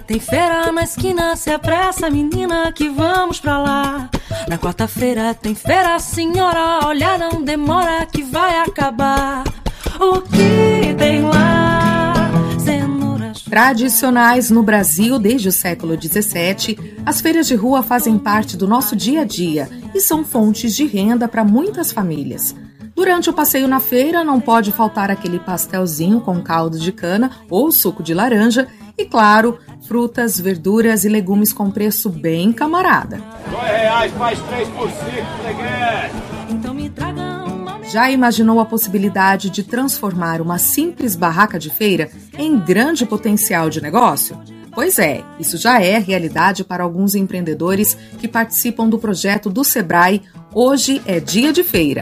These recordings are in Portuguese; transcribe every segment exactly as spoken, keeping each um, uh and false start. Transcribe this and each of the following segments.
tem feira na esquina, se apressa, menina, que vamos pra lá. Na quarta-feira tem feira, senhora, olha, não demora que vai acabar. O que tem lá? Cenouras. Tradicionais no Brasil desde o século dezessete, as feiras de rua fazem parte do nosso dia a dia e são fontes de renda para muitas famílias. Durante o passeio na feira não pode faltar aquele pastelzinho com caldo de cana ou suco de laranja e, claro, frutas, verduras e legumes com preço bem camarada. Dois reais faz três por cinco, freguês. Então me traga uma... Já imaginou a possibilidade de transformar uma simples barraca de feira em grande potencial de negócio? Pois é, isso já é realidade para alguns empreendedores que participam do projeto do Sebrae Hoje é Dia de Feira.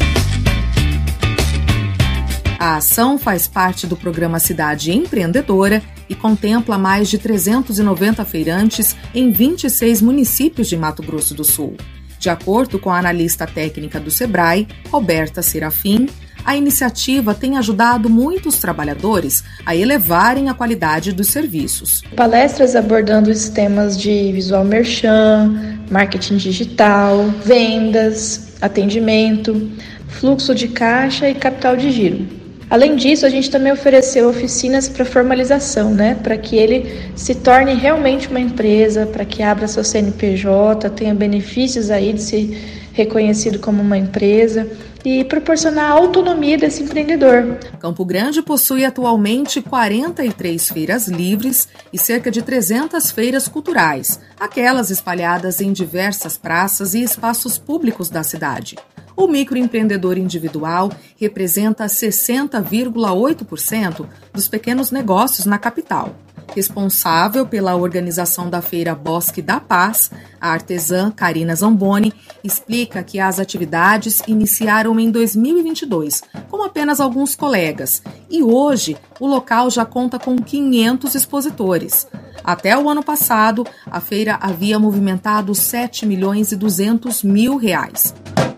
A ação faz parte do programa Cidade Empreendedora e contempla mais de trezentos e noventa feirantes em vinte e seis municípios de Mato Grosso do Sul. De acordo com a analista técnica do Sebrae, Roberta Serafim, a iniciativa tem ajudado muitos trabalhadores a elevarem a qualidade dos serviços. Palestras abordando os temas de visual merchan, marketing digital, vendas, atendimento, fluxo de caixa e capital de giro. Além disso, a gente também ofereceu oficinas para formalização, né? Para que ele se torne realmente uma empresa, para que abra seu C N P J, tenha benefícios aí de ser reconhecido como uma empresa e proporcionar a autonomia desse empreendedor. Campo Grande possui atualmente quarenta e três feiras livres e cerca de trezentas feiras culturais, aquelas espalhadas em diversas praças e espaços públicos da cidade. O microempreendedor individual representa sessenta vírgula oito por cento dos pequenos negócios na capital. Responsável pela organização da Feira Bosque da Paz, a artesã Karina Zamboni explica que as atividades iniciaram em dois mil e vinte e dois, com apenas alguns colegas, e hoje o local já conta com quinhentos expositores. Até o ano passado, a feira havia movimentado sete milhões e duzentos mil reais.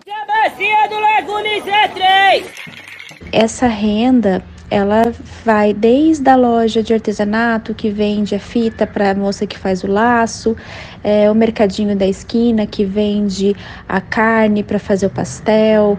Essa renda, ela vai desde a loja de artesanato que vende a fita para a moça que faz o laço, é, o mercadinho da esquina que vende a carne para fazer o pastel,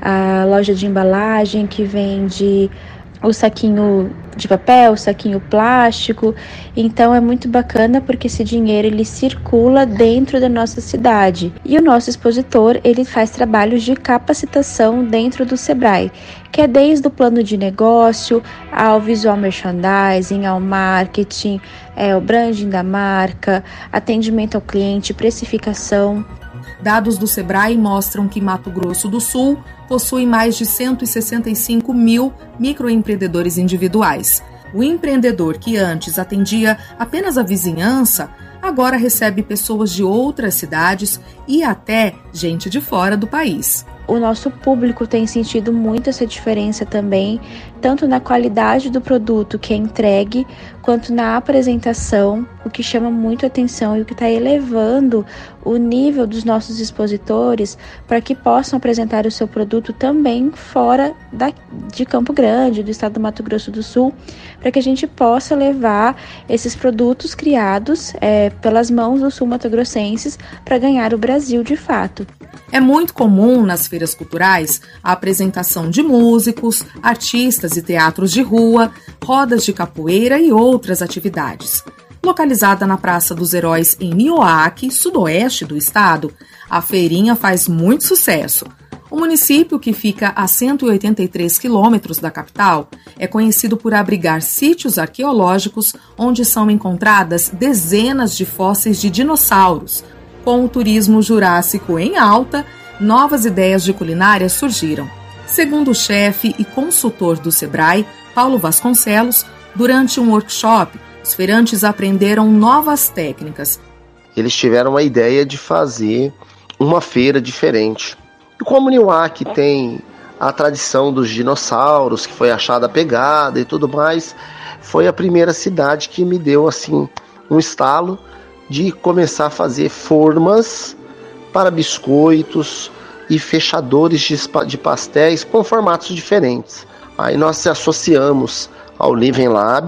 a loja de embalagem que vende o saquinho de papel, o saquinho plástico. Então é muito bacana porque esse dinheiro ele circula dentro da nossa cidade. E o nosso expositor ele faz trabalhos de capacitação dentro do Sebrae, que é desde o plano de negócio ao visual merchandising, ao marketing, é, o branding da marca, atendimento ao cliente, precificação. Dados do Sebrae mostram que Mato Grosso do Sul possui mais de cento e sessenta e cinco mil microempreendedores individuais. O empreendedor que antes atendia apenas a vizinhança, agora recebe pessoas de outras cidades e até gente de fora do país. O nosso público tem sentido muito essa diferença também, tanto na qualidade do produto que é entregue, quanto na apresentação, o que chama muito atenção e o que está elevando o nível dos nossos expositores para que possam apresentar o seu produto também fora da, de Campo Grande, do estado do Mato Grosso do Sul, para que a gente possa levar esses produtos criados é, pelas mãos dos sul-mato-grossenses para ganhar o Brasil de fato. É muito comum nas feiras culturais a apresentação de músicos, artistas e teatros de rua, rodas de capoeira e outras atividades. Localizada na Praça dos Heróis em Nioaque, sudoeste do estado, a feirinha faz muito sucesso. O município, que fica a cento e oitenta e três quilômetros da capital, é conhecido por abrigar sítios arqueológicos onde são encontradas dezenas de fósseis de dinossauros. Com o turismo jurássico em alta, novas ideias de culinária surgiram. Segundo o chefe e consultor do Sebrae, Paulo Vasconcelos, durante um workshop, os feirantes aprenderam novas técnicas. Eles tiveram a ideia de fazer uma feira diferente. E como Nioaque tem a tradição dos dinossauros, que foi achada a pegada e tudo mais, foi a primeira cidade que me deu assim um estalo de começar a fazer formas para biscoitos e fechadores de pastéis com formatos diferentes. Aí nós se associamos ao Living Lab,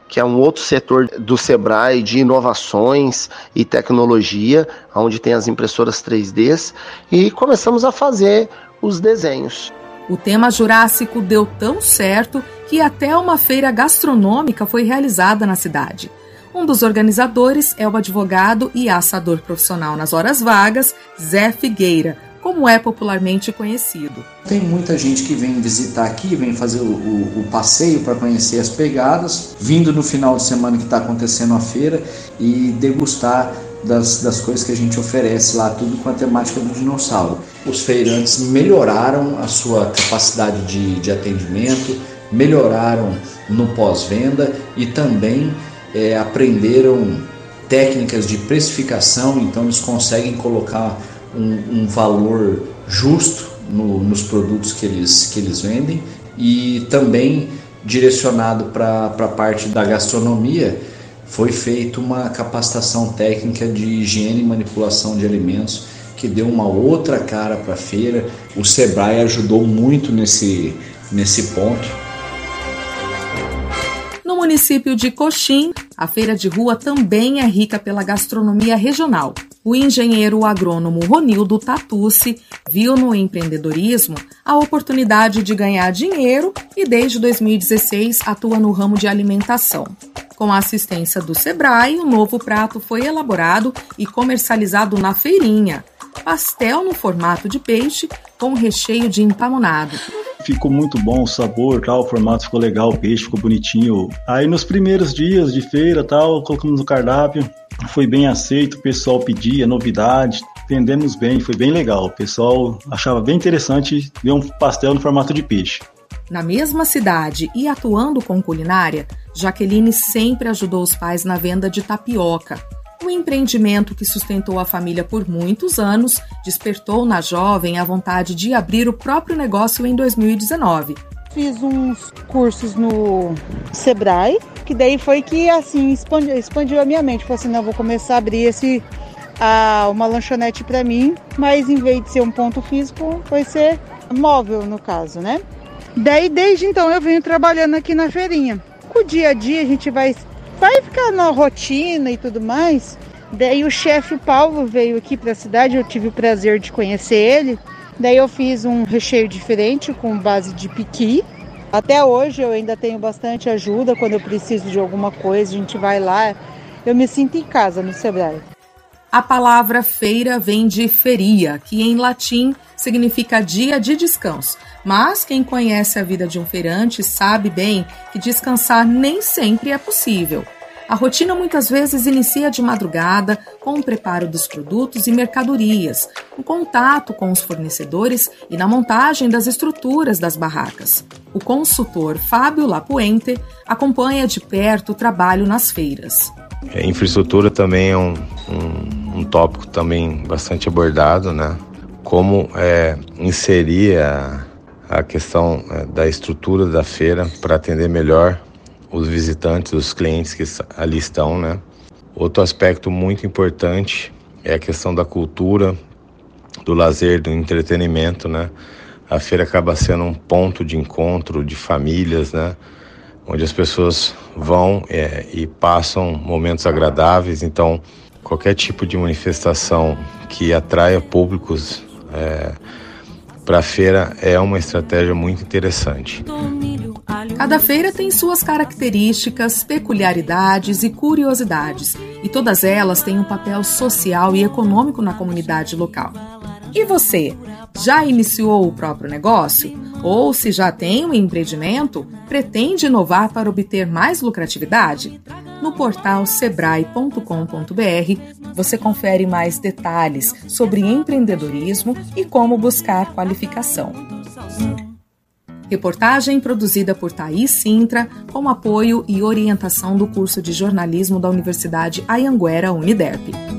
que é um outro setor do Sebrae de inovações e tecnologia, onde tem as impressoras três D, e começamos a fazer os desenhos. O tema Jurássico deu tão certo que até uma feira gastronômica foi realizada na cidade. Um dos organizadores é o advogado e assador profissional nas horas vagas, Zé Figueira, como é popularmente conhecido. Tem muita gente que vem visitar aqui, vem fazer o, o, o passeio para conhecer as pegadas, vindo no final de semana que está acontecendo a feira e degustar das, das coisas que a gente oferece lá, tudo com a temática do dinossauro. Os feirantes melhoraram a sua capacidade de, de atendimento, melhoraram no pós-venda e também é, aprenderam técnicas de precificação, então eles conseguem colocar um, um valor justo no, nos produtos que eles, que eles vendem, e também direcionado para a parte da gastronomia, foi feita uma capacitação técnica de higiene e manipulação de alimentos que deu uma outra cara para a feira. O Sebrae ajudou muito nesse, nesse ponto. No município de Coxim, a feira de rua também é rica pela gastronomia regional. O engenheiro agrônomo Ronildo Tatucci viu no empreendedorismo a oportunidade de ganhar dinheiro e desde dois mil e dezesseis atua no ramo de alimentação. Com a assistência do Sebrae, o novo prato foi elaborado e comercializado na feirinha. Pastel no formato de peixe com recheio de empamonado. Ficou muito bom o sabor, tal, o formato ficou legal, o peixe ficou bonitinho. Aí nos primeiros dias de feira, tal, colocamos no cardápio, foi bem aceito, o pessoal pedia, novidade, vendemos bem, foi bem legal. O pessoal achava bem interessante ver um pastel no formato de peixe. Na mesma cidade e atuando com culinária, Jaqueline sempre ajudou os pais na venda de tapioca. Um empreendimento que sustentou a família por muitos anos despertou na jovem a vontade de abrir o próprio negócio em dois mil e dezenove. Fiz uns cursos no Sebrae, que daí foi que assim expandiu, expandiu a minha mente. Falei assim, não, vou começar a abrir esse, a, uma lanchonete para mim, mas em vez de ser um ponto físico, vai ser móvel no caso, né? Daí desde então eu venho trabalhando aqui na feirinha. Com o dia a dia a gente vai... Vai ficar na rotina e tudo mais. Daí o chefe Paulo veio aqui para a cidade, eu tive o prazer de conhecer ele. Daí eu fiz um recheio diferente com base de piqui. Até hoje eu ainda tenho bastante ajuda quando eu preciso de alguma coisa, a gente vai lá. Eu me sinto em casa no Sebrae. A palavra feira vem de feria, que em latim significa dia de descanso. Mas quem conhece a vida de um feirante sabe bem que descansar nem sempre é possível. A rotina muitas vezes inicia de madrugada com o preparo dos produtos e mercadorias, o contato com os fornecedores e na montagem das estruturas das barracas. O consultor Fábio Lapuente acompanha de perto o trabalho nas feiras. A infraestrutura também é um, um, um tópico também bastante abordado, né? Como é, inserir a, a questão é, da estrutura da feira para atender melhor os visitantes, os clientes que ali estão, né? Outro aspecto muito importante é a questão da cultura, do lazer, do entretenimento, né? A feira acaba sendo um ponto de encontro de famílias, né? Onde as pessoas vão é, e passam momentos agradáveis. Então, qualquer tipo de manifestação que atraia públicos é, para a feira é uma estratégia muito interessante. Cada feira tem suas características, peculiaridades e curiosidades, e todas elas têm um papel social e econômico na comunidade local. E você, já iniciou o próprio negócio? Ou, se já tem um empreendimento, pretende inovar para obter mais lucratividade? No portal sebrae ponto com ponto br você confere mais detalhes sobre empreendedorismo e como buscar qualificação. Reportagem produzida por Thaís Sintra, com apoio e orientação do curso de jornalismo da Universidade Anhanguera Uniderp.